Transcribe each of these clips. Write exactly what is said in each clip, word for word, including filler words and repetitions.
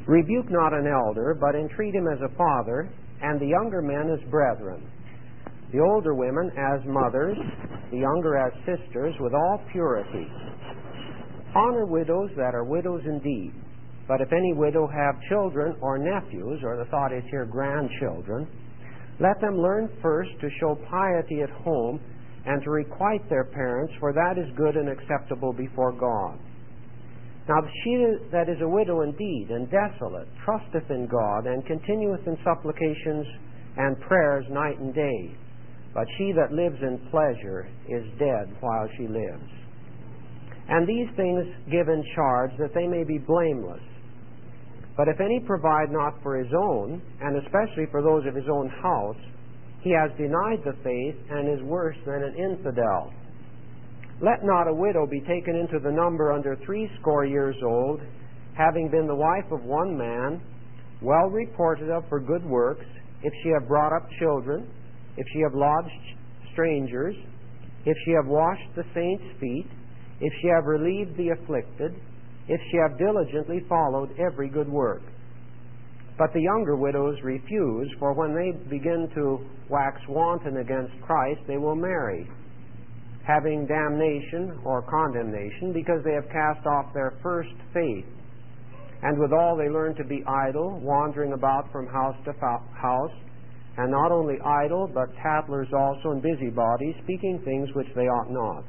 Rebuke not an elder, but entreat him as a father, and the younger men as brethren, the older women as mothers, the younger as sisters, with all purity. Honor widows that are widows indeed. But if any widow have children or nephews, or the thought is here grandchildren, let them learn first to show piety at home and to requite their parents, for that is good and acceptable before God. Now she that is a widow indeed and desolate trusteth in God, and continueth in supplications and prayers night and day. But she that lives in pleasure is dead while she lives. And these things give in charge, that they may be blameless. But if any provide not for his own, and especially for those of his own house, he has denied the faith, and is worse than an infidel. Let not a widow be taken into the number under threescore years old, having been the wife of one man, well reported of for good works, if she have brought up children, if she have lodged strangers, if she have washed the saints' feet, if she have relieved the afflicted, if she have diligently followed every good work. But the younger widows refuse, for when they begin to wax wanton against Christ, they will marry, having damnation or condemnation, because they have cast off their first faith. And withal they learn to be idle, wandering about from house to house, and not only idle, but tattlers also, and busybodies, speaking things which they ought not.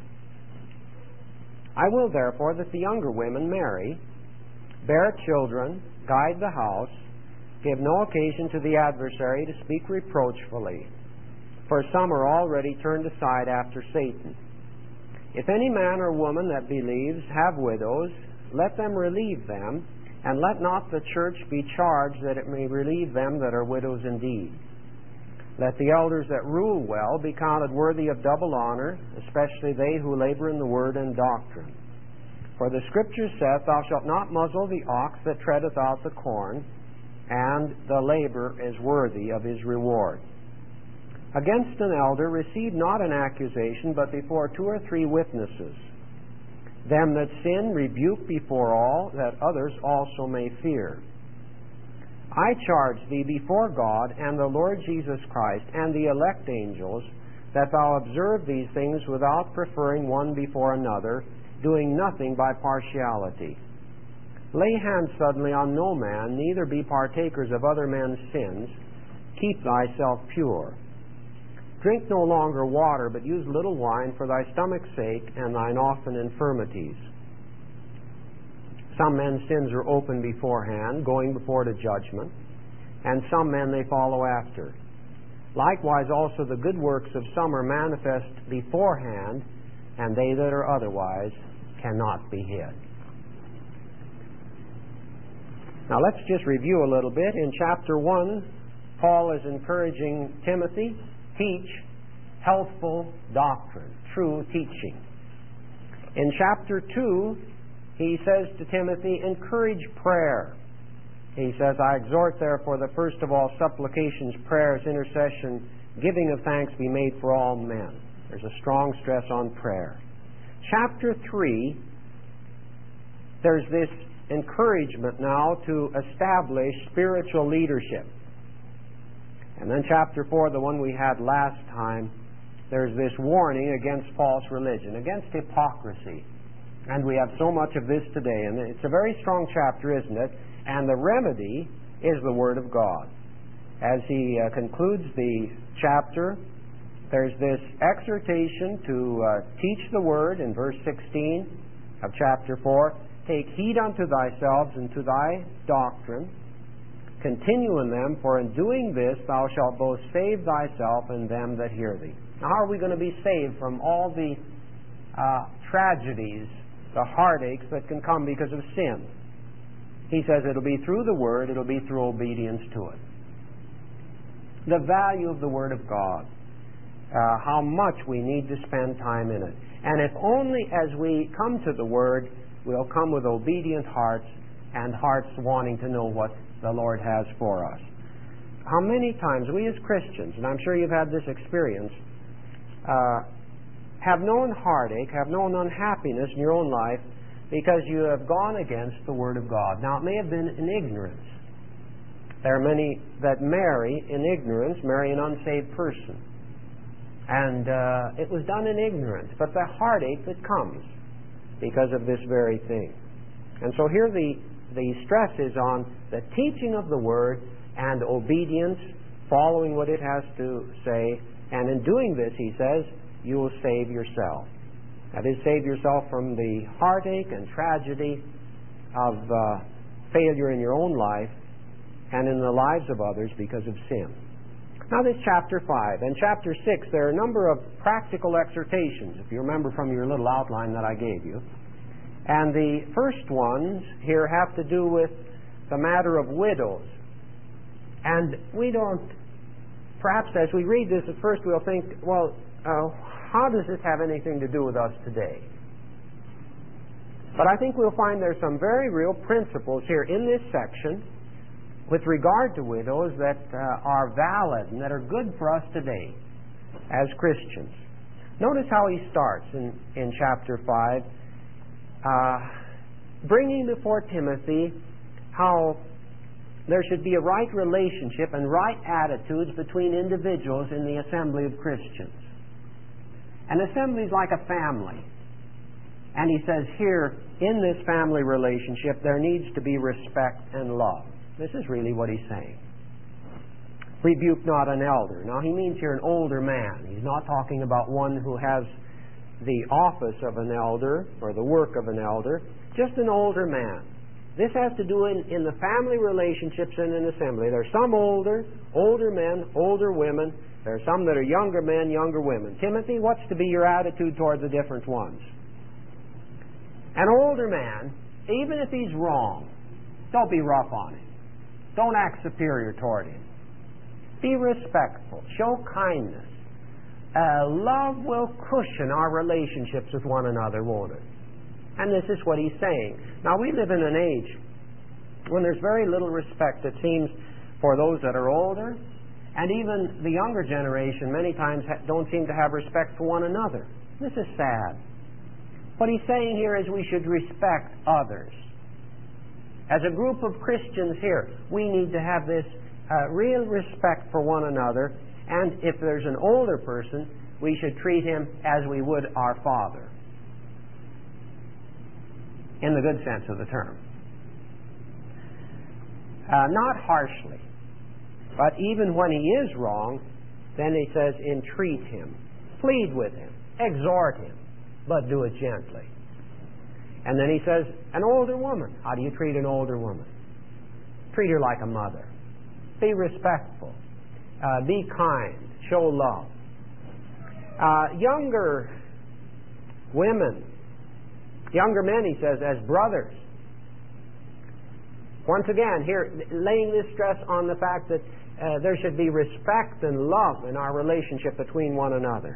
I will therefore that the younger women marry, bear children, guide the house, give no occasion to the adversary to speak reproachfully, for some are already turned aside after Satan. If any man or woman that believes have widows, let them relieve them, and let not the church be charged that it may relieve them that are widows indeed. Let the elders that rule well be counted worthy of double honor, especially they who labor in the word and doctrine. For the Scripture saith, Thou shalt not muzzle the ox that treadeth out the corn, and the labor is worthy of his reward. Against an elder receive not an accusation, but before two or three witnesses. Them that sin rebuke before all, that others also may fear. I charge thee before God and the Lord Jesus Christ and the elect angels, that thou observe these things without preferring one before another, doing nothing by partiality. Lay hands suddenly on no man, neither be partakers of other men's sins. Keep thyself pure. Drink no longer water, but use little wine for thy stomach's sake and thine often infirmities. Some men's sins are open beforehand, going before to judgment, and some men they follow after. Likewise also the good works of some are manifest beforehand, and they that are otherwise cannot be hid. Now let's just review a little bit. In chapter one, Paul is encouraging Timothy, teach healthful doctrine, true teaching. In chapter two, he says to Timothy, encourage prayer. He says, I exhort therefore that first of all supplications, prayers, intercession, giving of thanks be made for all men. There's a strong stress on prayer. Chapter three, there's this encouragement now to establish spiritual leadership. And then chapter four, the one we had last time, there's this warning against false religion, against hypocrisy. And we have so much of this today. And it's a very strong chapter, isn't it? And the remedy is the Word of God. As he uh, concludes the chapter, there's this exhortation to uh, teach the Word in verse sixteen of chapter four. Take heed unto thyself and to thy doctrine. Continue in them, for in doing this thou shalt both save thyself and them that hear thee. Now, how are we going to be saved from all the uh, tragedies, the heartaches that can come because of sin? He says it'll be through the Word, it'll be through obedience to it. The value of the Word of God, uh, how much we need to spend time in it. And if only as we come to the Word, we'll come with obedient hearts and hearts wanting to know what the Lord has for us. How many times we as Christians, and I'm sure you've had this experience, uh, have known heartache, have known unhappiness in your own life because you have gone against the Word of God. Now, it may have been in ignorance. There are many that marry in ignorance, marry an unsaved person. And uh, it was done in ignorance. But the heartache that comes because of this very thing. And so here the, the stress is on the teaching of the Word and obedience, following what it has to say. And in doing this, he says, you will save yourself. That is, save yourself from the heartache and tragedy of uh, failure in your own life and in the lives of others because of sin. Now this chapter five. And chapter six, there are a number of practical exhortations, if you remember from your little outline that I gave you. And the first ones here have to do with the matter of widows. And we don't, perhaps as we read this at first we'll think, well, uh, how does this have anything to do with us today? But I think we'll find there's some very real principles here in this section with regard to widows that uh, are valid and that are good for us today as Christians. Notice how he starts in, in chapter five, uh, bringing before Timothy how there should be a right relationship and right attitudes between individuals in the assembly of Christians. An assembly is like a family. And he says here, in this family relationship, there needs to be respect and love. This is really what he's saying. Rebuke not an elder. Now, he means here an older man. He's not talking about one who has the office of an elder or the work of an elder, just an older man. This has to do in, in the family relationships in an assembly. There are some older, older men, older women. There are some that are younger men, younger women. Timothy, what's to be your attitude toward the different ones? An older man, even if he's wrong, don't be rough on him. Don't act superior toward him. Be respectful. Show kindness. Uh, love will cushion our relationships with one another, won't it? And this is what he's saying. Now, we live in an age when there's very little respect, it seems, for those that are older, and even the younger generation many times ha- don't seem to have respect for one another. This is sad. What he's saying here is we should respect others. As a group of Christians here, we need to have this uh, real respect for one another, and if there's an older person, we should treat him as we would our father, in the good sense of the term. Uh, not harshly, but even when he is wrong, then he says, entreat him, plead with him, exhort him, but do it gently. And then he says, an older woman. How do you treat an older woman? Treat her like a mother. Be respectful. Uh, be kind. Show love. Uh, younger women, younger men, he says, as brothers. Once again, here, laying this stress on the fact that uh, there should be respect and love in our relationship between one another.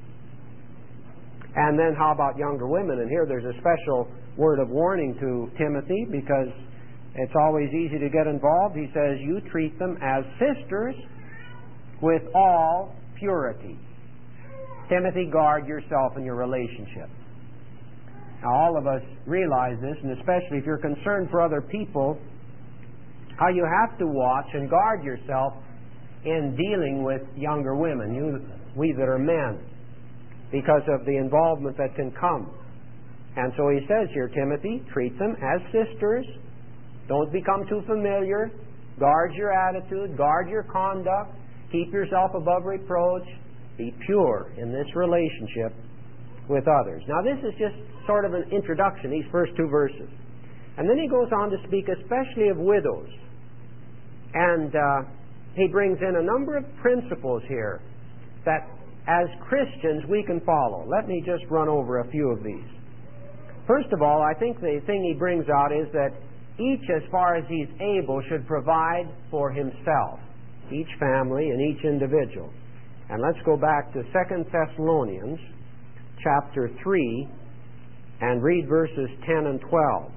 And then how about younger women? And here there's a special word of warning to Timothy because it's always easy to get involved. He says, you treat them as sisters with all purity. Timothy, guard yourself in your relationship. Now, all of us realize this, and especially if you're concerned for other people, how you have to watch and guard yourself in dealing with younger women, you, we that are men, because of the involvement that can come. And so he says here, Timothy, treat them as sisters. Don't become too familiar. Guard your attitude. Guard your conduct. Keep yourself above reproach. Be pure in this relationship with others. Now, this is just sort of an introduction, these first two verses. And then he goes on to speak especially of widows. And uh, he brings in a number of principles here that as Christians we can follow. Let me just run over a few of these. First of all, I think the thing he brings out is that each, as far as he's able, should provide for himself, each family and each individual. And let's go back to Second Thessalonians chapter three and read verses ten and twelve.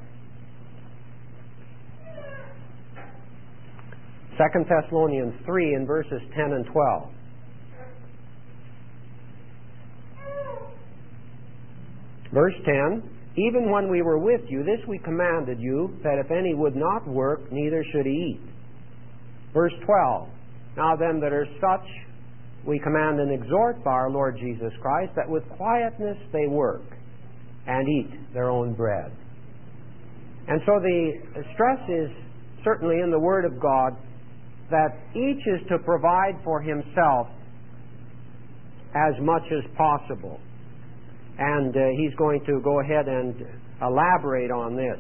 Second Thessalonians three and verses ten and twelve. Verse ten, Even when we were with you, this we commanded you, that if any would not work, neither should he eat. Verse twelve, now them that are such we command and exhort by our Lord Jesus Christ, that with quietness they work and eat their own bread. And so the stress is certainly in the Word of God that each is to provide for himself as much as possible. And uh, he's going to go ahead and elaborate on this.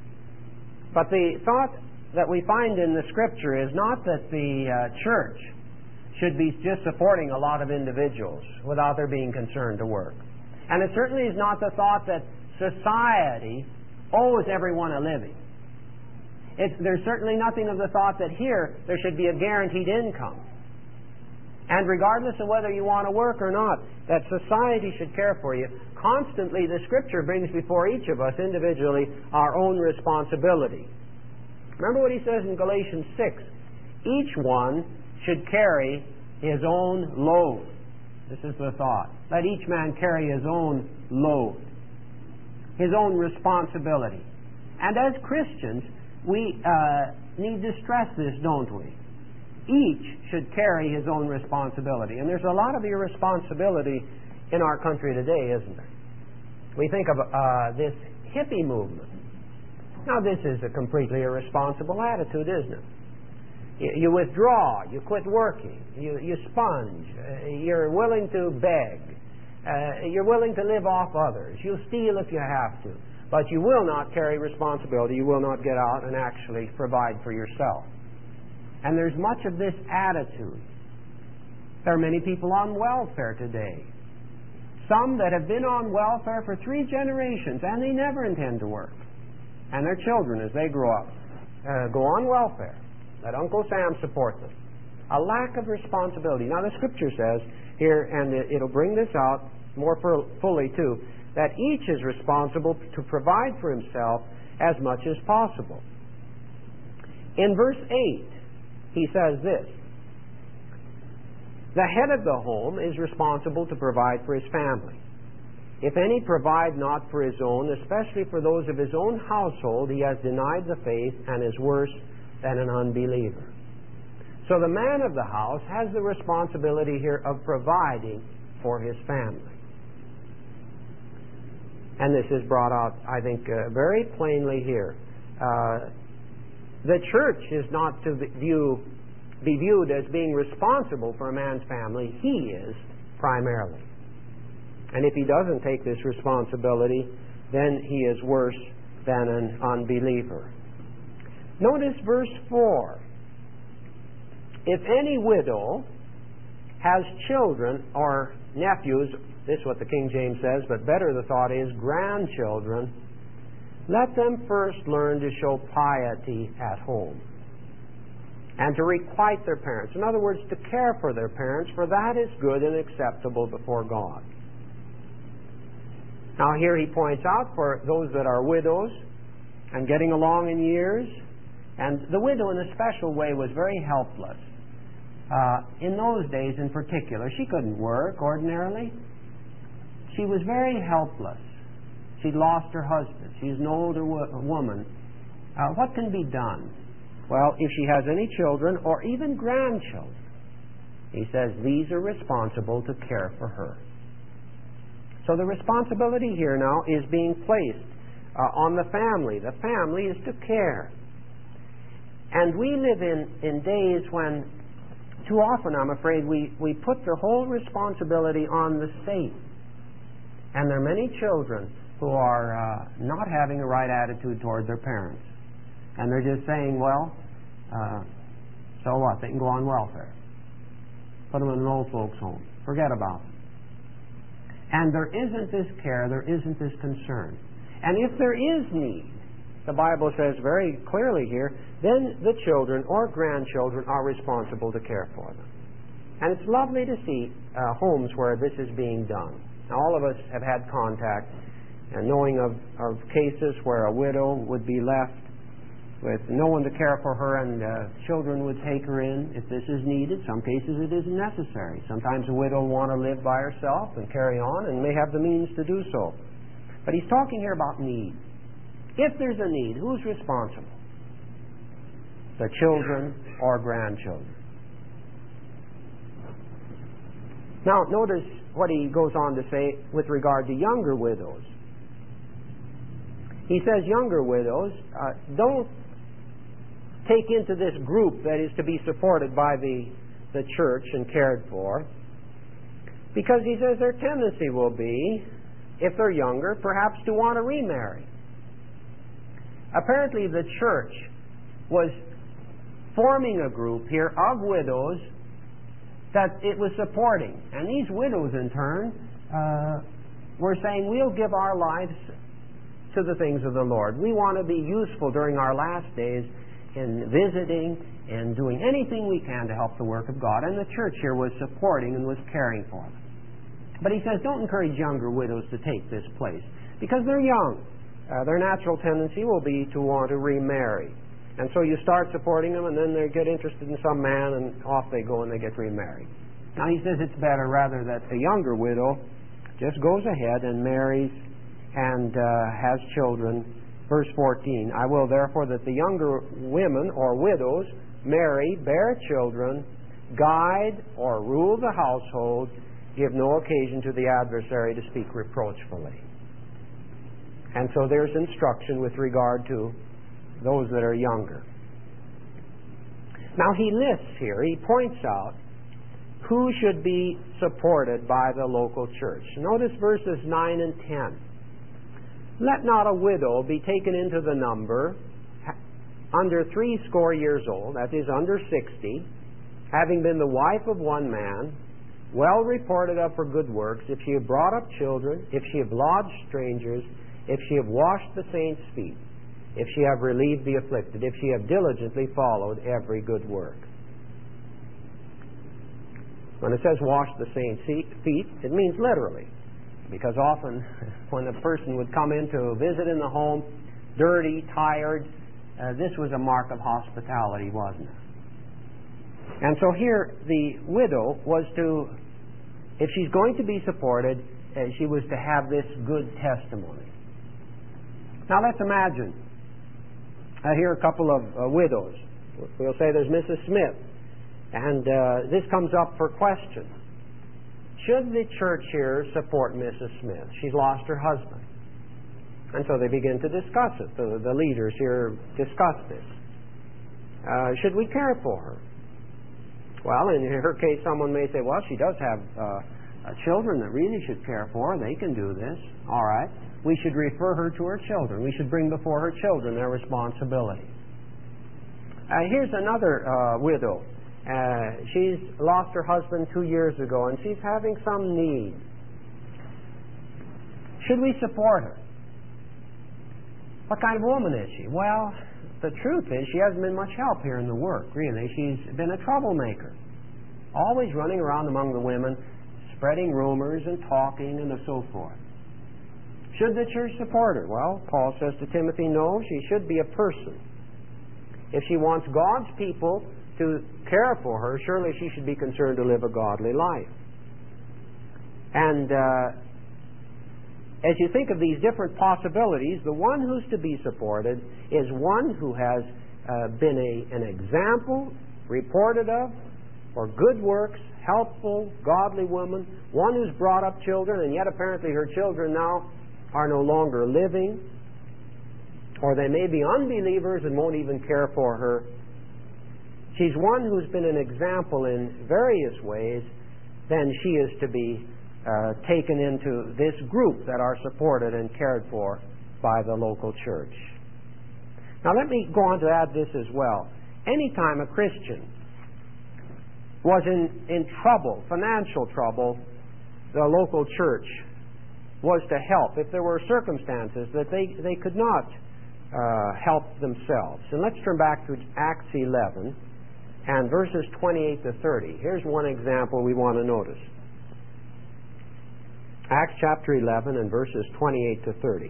But the thought that we find in the Scripture is not that the uh, church should be just supporting a lot of individuals without their being concerned to work. And it certainly is not the thought that society owes everyone a living. It's, there's certainly nothing of the thought that here there should be a guaranteed income. And regardless of whether you want to work or not, that society should care for you. Constantly, the Scripture brings before each of us individually our own responsibility. Remember what he says in Galatians six. Each one should carry his own load. This is the thought. Let each man carry his own load, his own responsibility. And as Christians, we uh, need to stress this, don't we? Each should carry his own responsibility. And there's a lot of irresponsibility in our country today, isn't there? We think of uh, this hippie movement. Now, this is a completely irresponsible attitude, isn't it? You, you withdraw, you quit working, you, you sponge, uh, you're willing to beg, uh, you're willing to live off others, you'll steal if you have to, but you will not carry responsibility, you will not get out and actually provide for yourself. And there's much of this attitude. There are many people on welfare today. Some that have been on welfare for three generations and they never intend to work. And their children, as they grow up, uh, go on welfare. Let Uncle Sam support them. A lack of responsibility. Now the Scripture says here, and it'll bring this out more fully too, that each is responsible to provide for himself as much as possible. In verse eight, he says this: the head of the home is responsible to provide for his family. If any provide not for his own, especially for those of his own household, he has denied the faith and is worse than an unbeliever. So the man of the house has the responsibility here of providing for his family. And this is brought out, I think, uh, very plainly here. Uh, the church is not to view, be viewed as being responsible for a man's family. He is primarily. And if he doesn't take this responsibility, then he is worse than an unbeliever. Notice verse four. If any widow has children or nephews, this is what the King James says, but better the thought is grandchildren, let them first learn to show piety at home and to requite their parents. In other words, to care for their parents, for that is good and acceptable before God. Now here he points out for those that are widows and getting along in years, and the widow in a special way was very helpless. Uh, in those days in particular, she couldn't work ordinarily. She was very helpless. She'd lost her husband. She's an older wo- woman. Uh, what can be done? Well, if she has any children or even grandchildren, he says these are responsible to care for her. So the responsibility here now is being placed uh, on the family. The family is to care. And we live in, in days when too often, I'm afraid, we, we put the whole responsibility on the state. And there are many children who are uh, not having a right attitude toward their parents. And they're just saying, well, uh, so what? They can go on welfare. Put them in an old folks' home. Forget about them. And there isn't this care, there isn't this concern. And if there is need, the Bible says very clearly here, then the children or grandchildren are responsible to care for them. And it's lovely to see uh, homes where this is being done. Now, all of us have had contact and knowing of, of cases where a widow would be left with no one to care for her, and uh, children would take her in if this is needed. Some cases it isn't necessary. Sometimes a widow will want to live by herself and carry on and may have the means to do so. But he's talking here about need. If there's a need, who's responsible? The children or grandchildren. Now, notice what he goes on to say with regard to younger widows. He says younger widows uh, don't take into this group that is to be supported by the, the church and cared for, because he says their tendency will be, if they're younger, perhaps to want to remarry. Apparently the church was forming a group here of widows that it was supporting. And these widows, in turn, uh, were saying, we'll give our lives to the things of the Lord. We want to be useful during our last days in visiting and doing anything we can to help the work of God. And the church here was supporting and was caring for them. But he says, don't encourage younger widows to take this place, because they're young. Uh, their natural tendency will be to want to remarry. And so you start supporting them, and then they get interested in some man, and off they go and they get remarried. Now he says it's better rather that a younger widow just goes ahead and marries and uh, has children. Verse fourteen, I will therefore that the younger women or widows marry, bear children, guide or rule the household, give no occasion to the adversary to speak reproachfully. And so there's instruction with regard to those that are younger. Now he lists here, he points out who should be supported by the local church. Notice verses nine and ten. Let not a widow be taken into the number under three score years old, that is, under sixty, having been the wife of one man, well reported of for good works, if she have brought up children, if she have lodged strangers, if she have washed the saints' feet, if she have relieved the afflicted, if she have diligently followed every good work. When it says wash the saints' feet, it means literally. Because often when a person would come in to visit in the home, dirty, tired, uh, this was a mark of hospitality, wasn't it? And so here the widow was to, if she's going to be supported, uh, she was to have this good testimony. Now let's imagine, I hear a couple of uh, widows. We'll say there's Missus Smith, and uh, this comes up for question. Should the church here support Missus Smith? She's lost her husband. And so they begin to discuss it. The, the leaders here discuss this. Uh, should we care for her? Well, in her case, someone may say, well, she does have uh, uh, children that really should care for her. They can do this. All right. We should refer her to her children. We should bring before her children their responsibility. Uh, here's another uh, widow. Uh, she's lost her husband two years ago, and she's having some need. Should we support her? What kind of woman is she? Well, the truth is she hasn't been much help here in the work, really. She's been a troublemaker, always running around among the women, spreading rumors and talking and so forth. Should the church support her? Well, Paul says to Timothy, no, she should be a person. If she wants God's people to care for her, surely she should be concerned to live a godly life. And uh, as you think of these different possibilities, the one who's to be supported is one who has uh, been a, an example reported of for good works, helpful, godly woman, one who's brought up children, and yet apparently her children now are no longer living, or they may be unbelievers and won't even care for her. She's one who's been an example in various ways, then she is to be uh, taken into this group that are supported and cared for by the local church. Now let me go on to add this as well. Anytime a Christian was in, in trouble, financial trouble, the local church was to help if there were circumstances that they, they could not uh, help themselves. And let's turn back to Acts eleven and verses twenty-eight to thirty. Here's one example we want to notice. Acts chapter eleven and verses twenty-eight to thirty.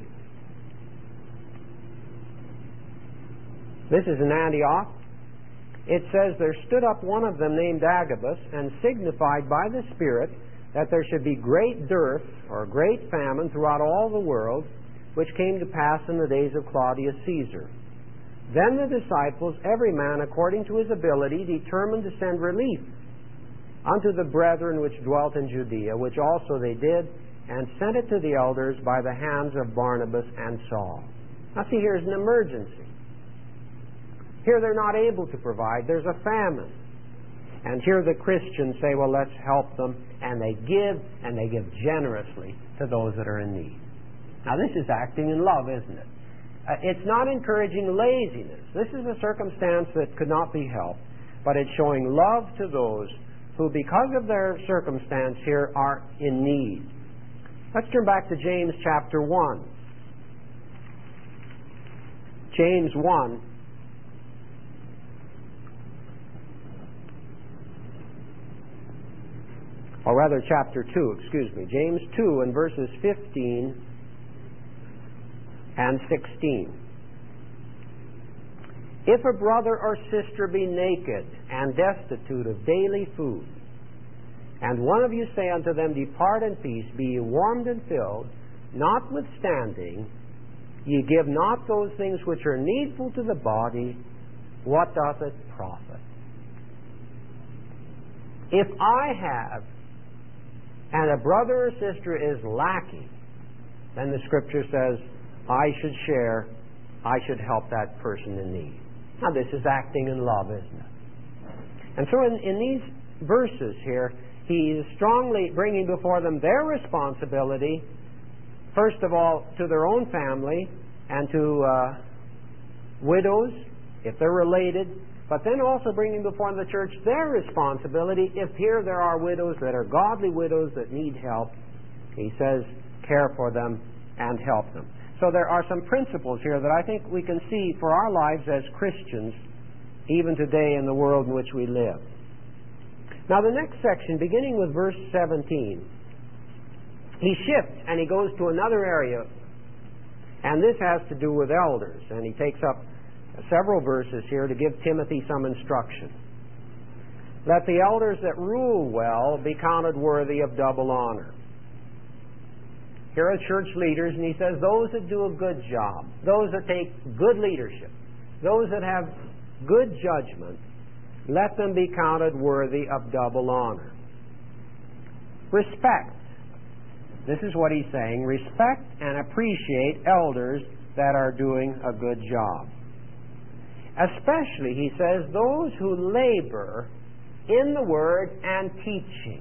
This is in Antioch. It says, there stood up one of them named Agabus, and signified by the Spirit that there should be great dearth or great famine throughout all the world, which came to pass in the days of Claudius Caesar. Then the disciples, every man according to his ability, determined to send relief unto the brethren which dwelt in Judea, which also they did, and sent it to the elders by the hands of Barnabas and Saul. Now see, here's an emergency. Here they're not able to provide. There's a famine. And here the Christians say, well, let's help them. And they give, and they give generously to those that are in need. Now this is acting in love, isn't it? Uh, it's not encouraging laziness. This is a circumstance that could not be helped. But it's showing love to those who, because of their circumstance here, are in need. Let's turn back to James chapter one. James one. Or rather, chapter two, excuse me. James two and verses fifteen and sixteen. If a brother or sister be naked and destitute of daily food, and one of you say unto them, Depart in peace, be ye warmed and filled, notwithstanding ye give not those things which are needful to the body, what doth it profit? If I have, and a brother or sister is lacking, then the Scripture says, I should share, I should help that person in need. Now this is acting in love, isn't it? And so in, in these verses here, he is strongly bringing before them their responsibility, first of all, to their own family and to uh, widows, if they're related, but then also bringing before the church their responsibility if here there are widows that are godly widows that need help. He says, care for them and help them. So there are some principles here that I think we can see for our lives as Christians, even today in the world in which we live. Now the next section, beginning with verse seventeen, he shifts and he goes to another area, and this has to do with elders, and he takes up several verses here to give Timothy some instruction. Let the elders that rule well be counted worthy of double honor. Here are church leaders, and he says those that do a good job, those that take good leadership, those that have good judgment, let them be counted worthy of double honor. Respect. This is what he's saying. Respect and appreciate elders that are doing a good job. Especially, he says, those who labor in the Word and teaching.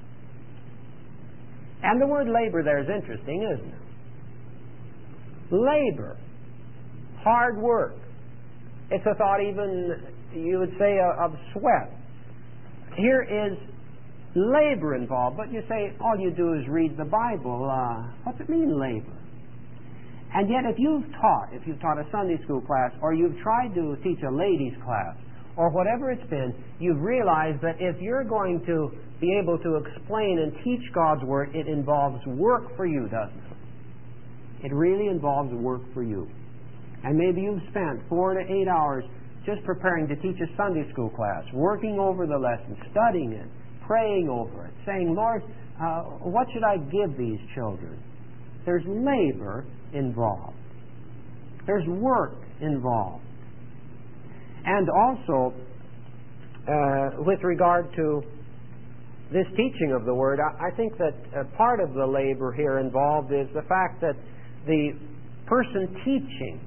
And the word labor there is interesting, isn't it? Labor. Hard work. It's a thought even, you would say, of sweat. Here is labor involved, but you say, all you do is read the Bible. Uh, what's it mean, labor? And yet if you've taught, if you've taught a Sunday school class, or you've tried to teach a ladies' class, or whatever it's been, you've realized that if you're going to be able to explain and teach God's Word, it involves work for you, doesn't it? It really involves work for you. And maybe you've spent four to eight hours just preparing to teach a Sunday school class, working over the lesson, studying it, praying over it, saying, Lord, uh, what should I give these children? There's labor involved. There's work involved. And also, uh, with regard to this teaching of the Word, I, I think that uh, part of the labor here involved is the fact that the person teaching,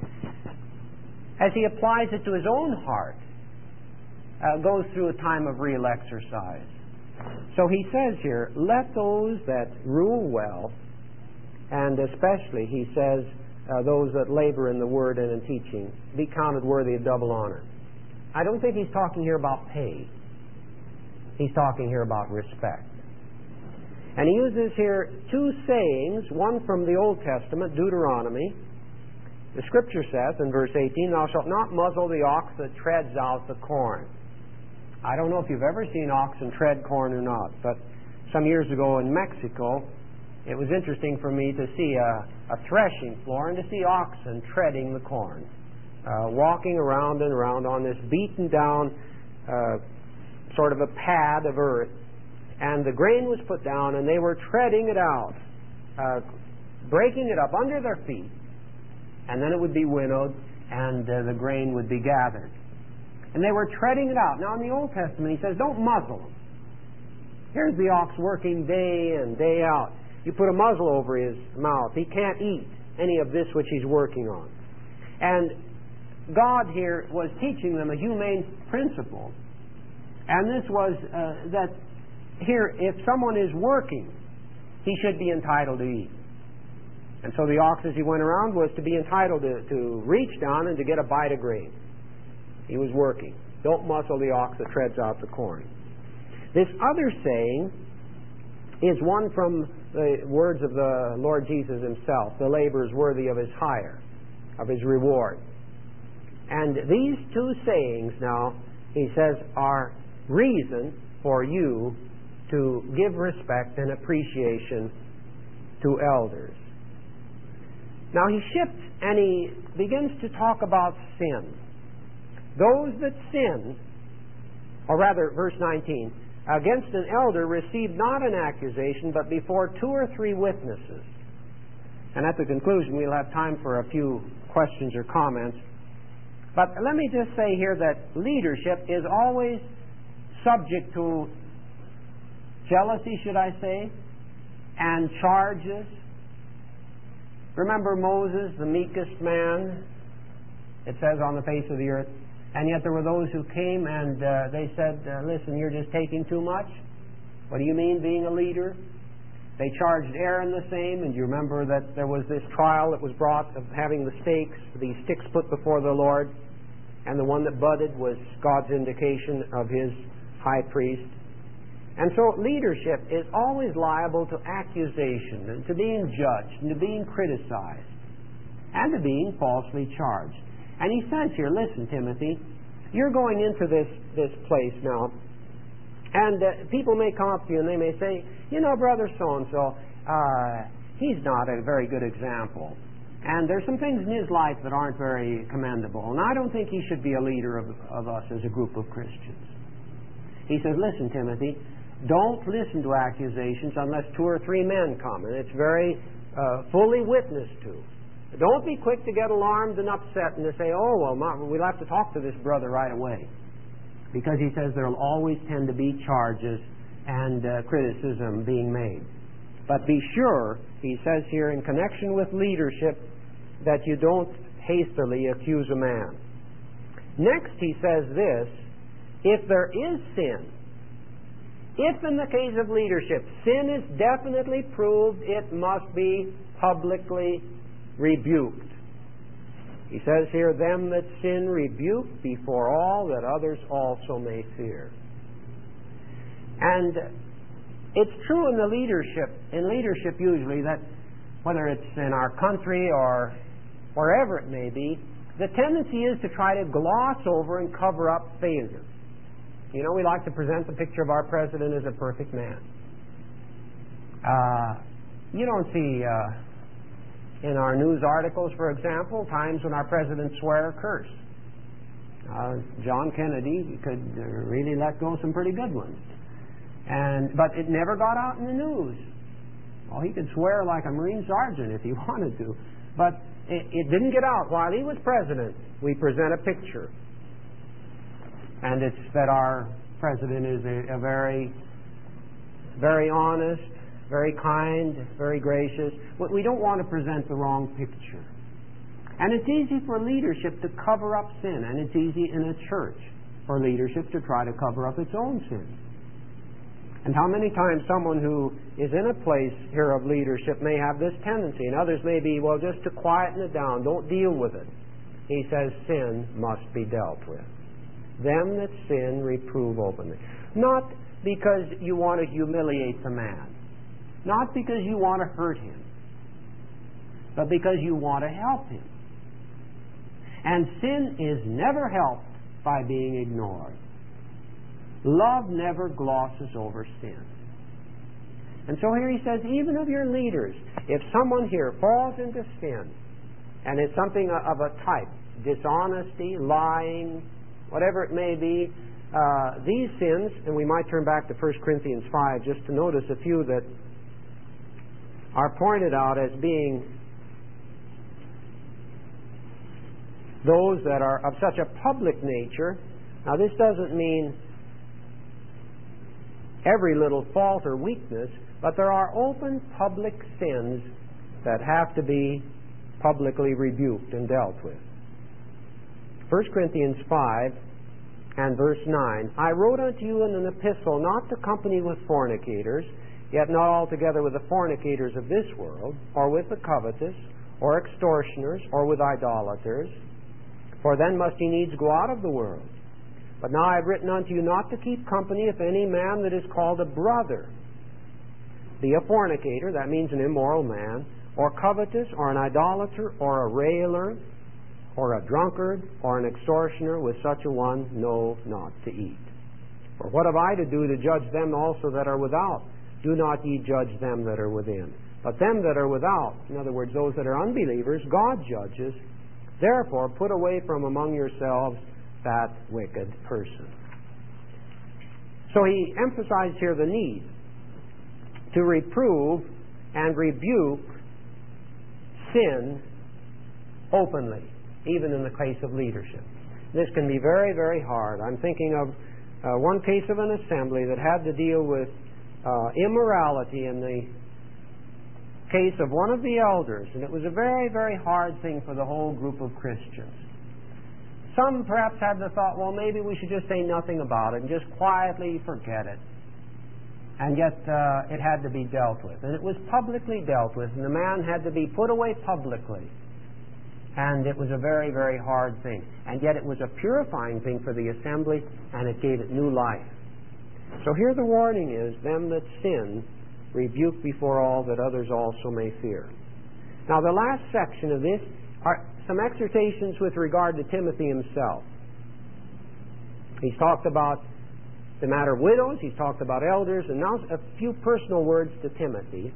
as he applies it to his own heart, uh, goes through a time of real exercise. So he says here, let those that rule well, and especially, he says, Uh, those that labor in the Word and in teaching, be counted worthy of double honor. I don't think he's talking here about pay. He's talking here about respect. And he uses here two sayings, one from the Old Testament, Deuteronomy. The Scripture says in verse eighteen, Thou shalt not muzzle the ox that treads out the corn. I don't know if you've ever seen oxen tread corn or not, but some years ago in Mexico, it was interesting for me to see a, a threshing floor and to see oxen treading the corn, uh, walking around and around on this beaten down uh, sort of a pad of earth. And the grain was put down and they were treading it out, uh, breaking it up under their feet, and then it would be winnowed, and uh, the grain would be gathered. And they were treading it out. Now, in the Old Testament, he says, don't muzzle them. Here's the ox working day in, day out. You put a muzzle over his mouth. He can't eat any of this which he's working on. And God here was teaching them a humane principle. And this was uh, that here, if someone is working, he should be entitled to eat. And so the ox, as he went around, was to be entitled to, to reach down and to get a bite of grain. He was working. Don't muzzle the ox that treads out the corn. This other saying is one from the words of the Lord Jesus himself. The labor is worthy of his hire, of his reward. And these two sayings now, he says, are reason for you to give respect and appreciation to elders. Now he shifts and he begins to talk about sin. Those that sin, or rather, verse nineteen, against an elder receive not an accusation, but before two or three witnesses. And at the conclusion, we'll have time for a few questions or comments. But let me just say here that leadership is always subject to jealousy, should I say, and charges. Remember Moses, the meekest man, it says, on the face of the earth. And yet there were those who came and uh, they said, uh, listen, you're just taking too much. What do you mean being a leader? They charged Aaron the same, and you remember that there was this trial that was brought of having the stakes, the sticks put before the Lord, and the one that budded was God's indication of his high priest. And so leadership is always liable to accusation, and to being judged, and to being criticized, and to being falsely charged. And he says here, listen, Timothy, you're going into this, this place now, and uh, people may come up to you and they may say, you know, brother so-and-so, uh, he's not a very good example. And there's some things in his life that aren't very commendable. And I don't think he should be a leader of, of us as a group of Christians. He says, listen, Timothy, don't listen to accusations unless two or three men come. And it's very uh, fully witnessed to. Don't be quick to get alarmed and upset and to say, oh, well, we'll have to talk to this brother right away. Because he says there will always tend to be charges and uh, criticism being made. But be sure, he says here, in connection with leadership, that you don't hastily accuse a man. Next, he says this, if there is sin, if in the case of leadership sin is definitely proved, it must be publicly rebuked. He says here, them that sin rebuke before all, that others also may fear. And it's true in the leadership, in leadership usually, that whether it's in our country or wherever it may be, the tendency is to try to gloss over and cover up failure. You know, we like to present the picture of our president as a perfect man. Uh, you don't see... Uh, In our news articles, for example, times when our president swear or curse. Uh, John Kennedy could uh, really let go some pretty good ones. And but it never got out in the news. Well, he could swear like a Marine sergeant if he wanted to. But it, it didn't get out. While he was president, we present a picture. And it's that our president is a, a very, very honest, very kind, very gracious. We don't want to present the wrong picture. And it's easy for leadership to cover up sin, and it's easy in a church for leadership to try to cover up its own sin. And how many times someone who is in a place here of leadership may have this tendency, and others may be, well, just to quieten it down, don't deal with it. He says sin must be dealt with. Them that sin, reprove openly. Not because you want to humiliate the man. Not because you want to hurt him, but because you want to help him. And sin is never helped by being ignored. Love never glosses over sin. And so here he says, even of your leaders, if someone here falls into sin, and it's something of a type, dishonesty, lying, whatever it may be, uh, these sins, and we might turn back to First Corinthians five just to notice a few that are pointed out as being those that are of such a public nature. Now, this doesn't mean every little fault or weakness, but there are open public sins that have to be publicly rebuked and dealt with. First Corinthians five and verse nine, I wrote unto you in an epistle not to company with fornicators, yet not altogether with the fornicators of this world, or with the covetous, or extortioners, or with idolaters, for then must ye needs go out of the world. But now I have written unto you not to keep company if any man that is called a brother be a fornicator, that means an immoral man, or covetous, or an idolater, or a railer, or a drunkard, or an extortioner. With such a one know not to eat. For what have I to do to judge them also that are without? Do not ye judge them that are within. But them that are without, in other words, those that are unbelievers, God judges. Therefore, put away from among yourselves that wicked person. So he emphasized here the need to reprove and rebuke sin openly, even in the case of leadership. This can be very, very hard. I'm thinking of uh, one case of an assembly that had to deal with uh, immorality in the case of one of the elders, and it was a very, very hard thing for the whole group of Christians. Some perhaps had the thought, well, maybe we should just say nothing about it and just quietly forget it. And yet uh, it had to be dealt with. And it was publicly dealt with, and the man had to be put away publicly. And it was a very, very hard thing. And yet it was a purifying thing for the assembly, and it gave it new life. So here the warning is, them that sin, rebuke before all, that others also may fear. Now the last section of this are some exhortations with regard to Timothy himself. He's talked about the matter of widows, he's talked about elders, and now a few personal words to Timothy.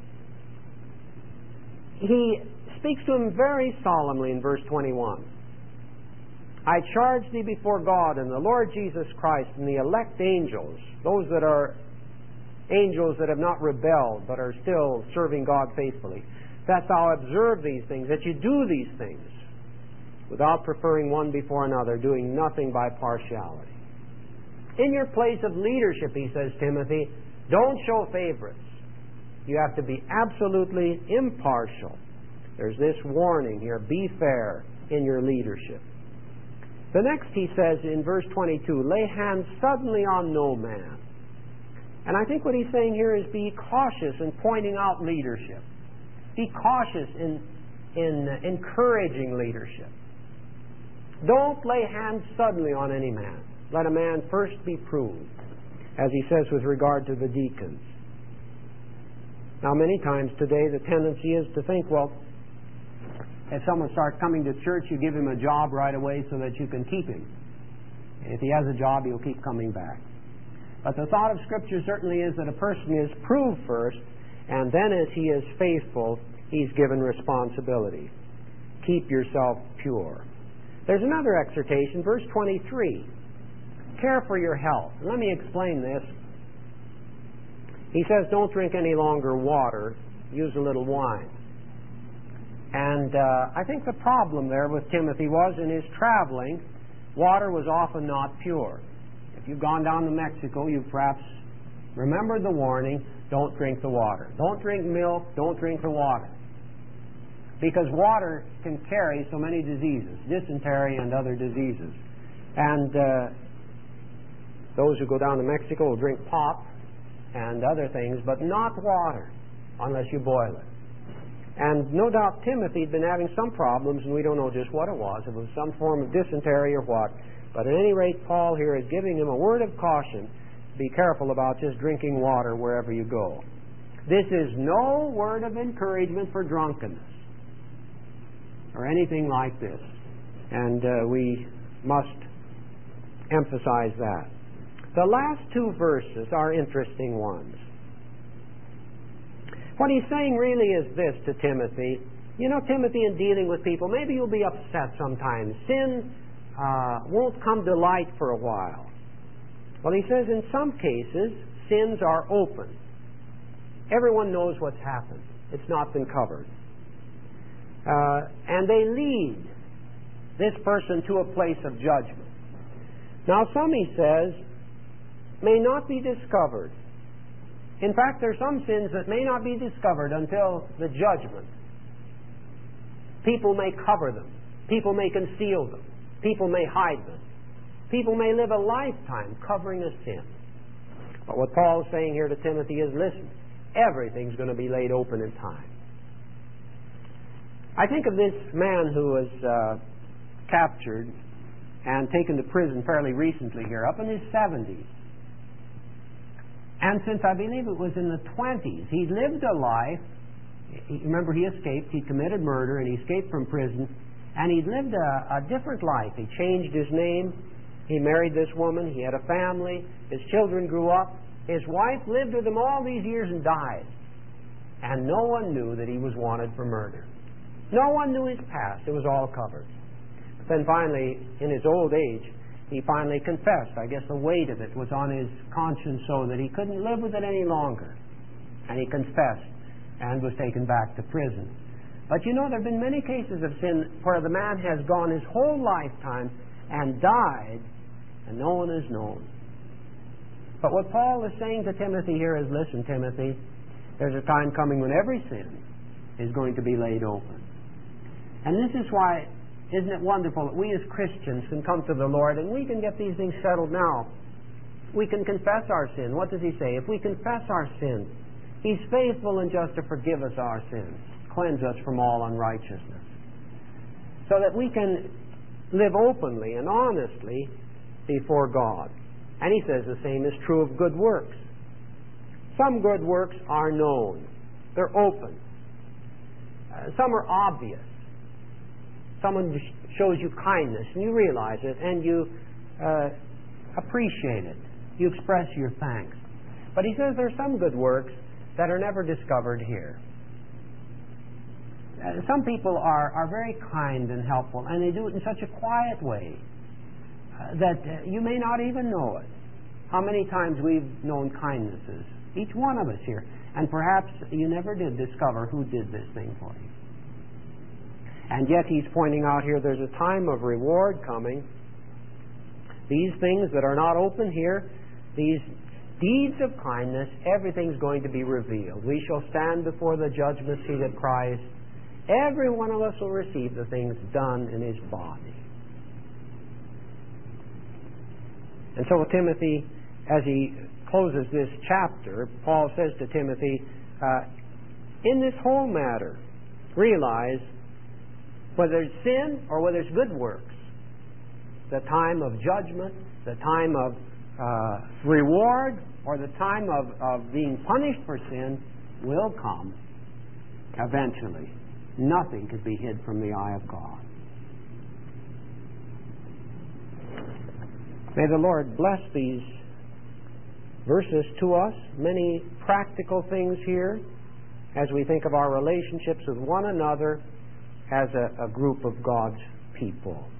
He speaks to him very solemnly in verse twenty-one. I charge thee before God and the Lord Jesus Christ and the elect angels, those that are angels that have not rebelled but are still serving God faithfully, that thou observe these things, that you do these things without preferring one before another, doing nothing by partiality. In your place of leadership, he says, Timothy, don't show favorites. You have to be absolutely impartial. There's this warning here, be fair in your leadership. The next he says in verse twenty-two, lay hands suddenly on no man. And I think what he's saying here is be cautious in pointing out leadership. Be cautious in, in encouraging leadership. Don't lay hands suddenly on any man. Let a man first be proved, as he says with regard to the deacons. Now, many times today the tendency is to think, well, if someone starts coming to church, you give him a job right away so that you can keep him. If he has a job, he'll keep coming back. But the thought of Scripture certainly is that a person is proved first, and then as he is faithful, he's given responsibility. Keep yourself pure. There's another exhortation, verse twenty-three. Care for your health. Let me explain this. He says, don't drink any longer water. Use a little wine. And uh, I think the problem there with Timothy was in his traveling, water was often not pure. If you've gone down to Mexico, you've perhaps remembered the warning, don't drink the water. Don't drink milk, don't drink the water. Because water can carry so many diseases, dysentery and other diseases. And uh, those who go down to Mexico will drink pop and other things, but not water unless you boil it. And no doubt Timothy had been having some problems, and we don't know just what it was. It was some form of dysentery or what. But at any rate, Paul here is giving him a word of caution. Be careful about just drinking water wherever you go. This is no word of encouragement for drunkenness or anything like this. And uh, we must emphasize that. The last two verses are interesting ones. What he's saying really is this to Timothy. You know, Timothy, in dealing with people, maybe you'll be upset sometimes. Sin uh, won't come to light for a while. Well, he says in some cases, sins are open. Everyone knows what's happened. It's not been covered. Uh, and they lead this person to a place of judgment. Now, some, he says, may not be discovered. In fact, there are some sins that may not be discovered until the judgment. People may cover them. People may conceal them. People may hide them. People may live a lifetime covering a sin. But what Paul is saying here to Timothy is, listen, everything's going to be laid open in time. I think of this man who was uh, captured and taken to prison fairly recently here, up in his seventies. And since I believe it was in the twenties, he'd lived a life. He, remember, he escaped. He committed murder and he escaped from prison. And he'd lived a, a different life. He changed his name. He married this woman. He had a family. His children grew up. His wife lived with him all these years and died. And no one knew that he was wanted for murder. No one knew his past. It was all covered. But then finally, in his old age, he finally confessed. I guess the weight of it was on his conscience so that he couldn't live with it any longer. And he confessed and was taken back to prison. But you know, there have been many cases of sin where the man has gone his whole lifetime and died, and no one has known. But what Paul is saying to Timothy here is, listen, Timothy, there's a time coming when every sin is going to be laid open. And this is why, isn't it wonderful that we as Christians can come to the Lord and we can get these things settled now. We can confess our sin. What does he say? If we confess our sin, he's faithful and just to forgive us our sins, cleanse us from all unrighteousness, so that we can live openly and honestly before God. And he says the same is true of good works. Some good works are known. They're open. Uh, some are obvious. Someone shows you kindness and you realize it and you uh, appreciate it. You express your thanks. But he says there are some good works that are never discovered here. Uh, some people are, are very kind and helpful, and they do it in such a quiet way uh, that uh, you may not even know it. How many times we've known kindnesses, each one of us here, and perhaps you never did discover who did this thing for you. And yet he's pointing out here there's a time of reward coming. These things that are not open here, these deeds of kindness, everything's going to be revealed. We shall stand before the judgment seat of Christ. Every one of us will receive the things done in his body. And so Timothy, as he closes this chapter, Paul says to Timothy, uh, in this whole matter, realize whether it's sin or whether it's good works, the time of judgment, the time of uh, reward, or the time of, of being punished for sin will come eventually. Nothing could be hid from the eye of God. May the Lord bless these verses to us. Many practical things here as we think of our relationships with one another as a, a group of God's people.